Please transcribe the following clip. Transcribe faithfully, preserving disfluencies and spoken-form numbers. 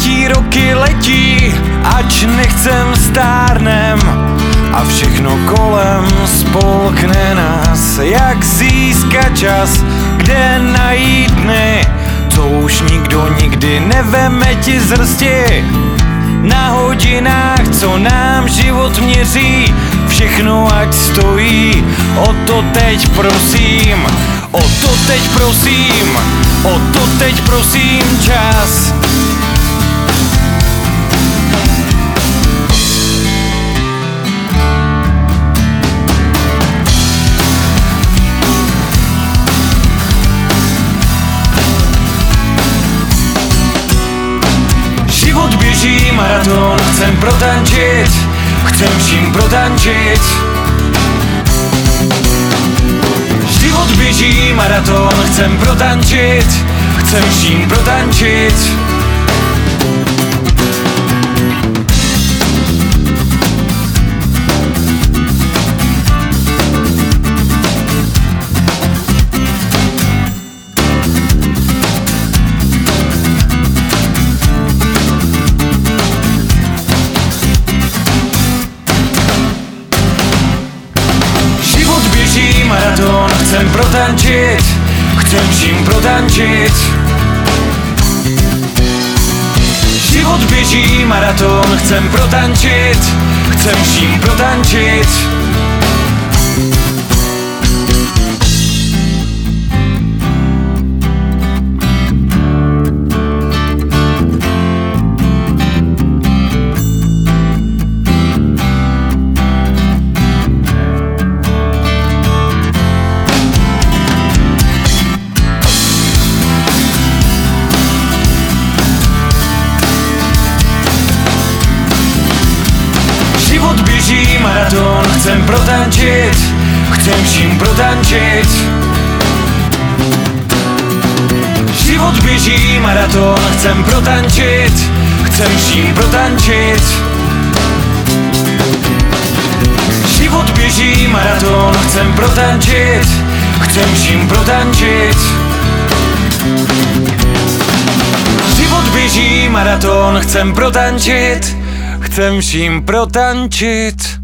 letí, roky letí, ač nechcem stárnem a všechno kolem spolkne nás. Jak získat čas, kde najít dny, to už nikdo nikdy neveme ti z hrsti. Na hodinách, co nám život měří, všechno ať stojí, o to teď prosím, o to teď prosím, o to teď prosím čas. Život běží maraton, chcem protančit, chcem vším protančit. Život běží maraton, chcem protančit, chcem vším protančit. Maraton, chcem protančit, chcem vším protančit. Život běží maraton, chcem protančit, chcem vším protančit. Život běží maraton, chcem protančit, chcem vším protančit. Život běží maraton, chcem protančit, chcem vším protančit. Život běží maraton, chcem protančit, chcem vším protančit. Život běží maraton, chcem protančit, chcem vším protančit.